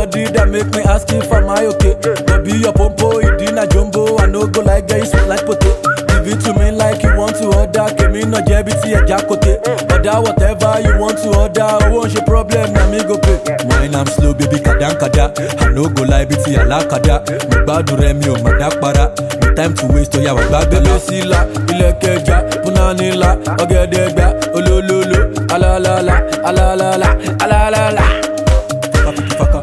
body that make me ask if am I okay. But be your pompo, you dinner jumbo. I no go like get you sweet like potato. Give it to me like you want to order. Came in no jebiti a jacote. Order whatever you want to order. I want your problem, na me go pay. Wine I'm slow, baby, kadan kada. I no go like biti ala kada. Me badu remi o madak para. No time to waste, oh yeah, wa babele sila. Ilekeja, punanila, ogedega, olololo, alalala, alalala, alalala. Faka,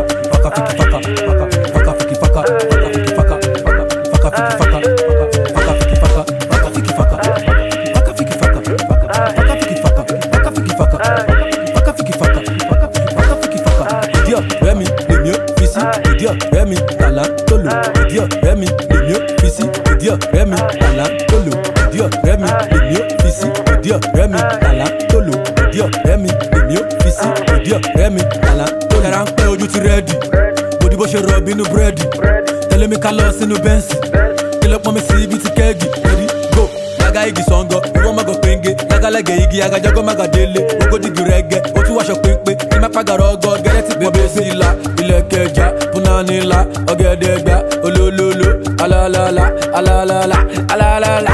Remy, le mieux, ici, idiot, Remy, talent, tolo, idiot, Remy, le mieux, ici, idiot, Remy, talent, tolo, idiot, Remy, le mieux, ici, idiot, Remy, talent, tolo, idiot, Remy, le mieux, ici, idiot, Remy, talent, tolo. Yàrá ń pẹ́ ojú ti rẹ́ẹ̀dì, bòdì bó ṣe rọ̀bì inú búrẹ́dì, tẹ̀lé mi ká lọ sínú bẹ́ǹsì, kí ló pọ́n mi sí ibi ti kẹ́ẹ̀gì, ready, go. Yaga igi sọ̀ngọ̀, ìwọ́n mago penge, yagalẹ́gẹ̀ igi, agajago magadele, ogodigi rẹ́gẹ̀, ó tún wáṣọ pínpín, ní má pàgàrọ̀ ọgọ́, gẹ́rẹ́ ti bẹ̀bẹ̀ sí ilá, ilẹ̀ kẹjà, punanila, ọ̀gẹ̀dẹ̀gbà, olólóló, alalala, alalala, alalala.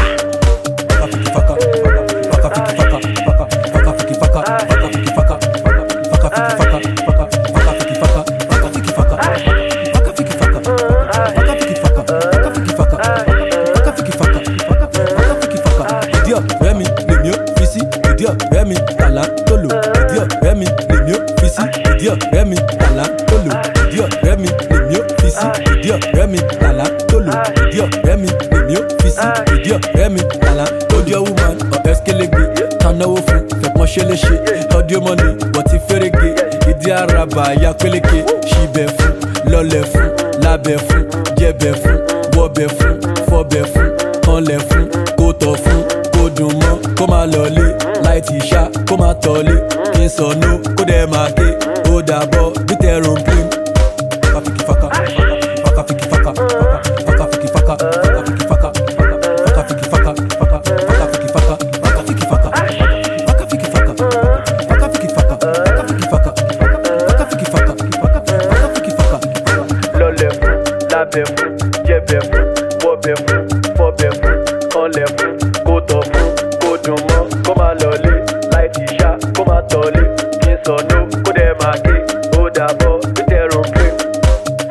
Remy, le mieux, ici, idiot, Remy, talent, tolo, idiot, Remy, le mieux, ici, idiot, Remy, talent, tolo, idiot, Remy, le mieux, ici, idiot, Remy, talent, tolo, idiot, Remy, le mieux, ici, idiot, Remy, talent, audio woman, or eskelege, kanawo fun, fait pencher les chiens, audio money, what if ferege, idi araba, ya kweleke, shibe fun, lole fun, labe fun, jebe fun, wobe fun, fobe fun, kanle fun, koto fun. Dùn mọ́ kó máa lọlé láì tí ṣá kó máa tọ̀lé kí n sọnù kó dẹ̀ máa ké ó dàbọ̀ bí tẹ̀rùn plane. Fakafiki faka fakafiki faka fakafiki faka fakafiki faka fakafiki faka fakafiki faka fakafiki faka fakafiki faka fakafiki faka fakafiki faka fakafiki faka fakafiki faka. Lọlẹ̀ fún lábẹ́ fún jẹ́bẹ̀ fún wọ́bẹ̀ fún fọ́bẹ̀ fún kọ́lẹ̀ fún kó tọ̀ fún. Dùn mọ́ kó máa lọlé láì tí ṣá kó máa tọ̀lé kí n sọnù kó dẹ̀ máa ké ó dàbọ̀.